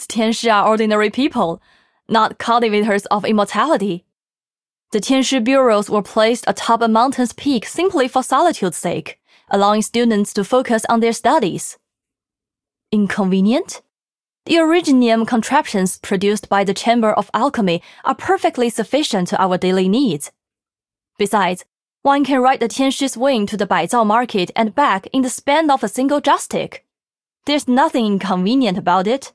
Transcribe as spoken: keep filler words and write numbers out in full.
These Tianshi are ordinary people, not cultivators of immortality. The Tianshi bureaus were placed atop a mountain's peak simply for solitude's sake, allowing students to focus on their studies. Inconvenient? The originium contraptions produced by the Chamber of Alchemy are perfectly sufficient to our daily needs. Besides, one can ride the Tianshi's wing to the Baizao market and back in the span of a single joystick. There's nothing inconvenient about it.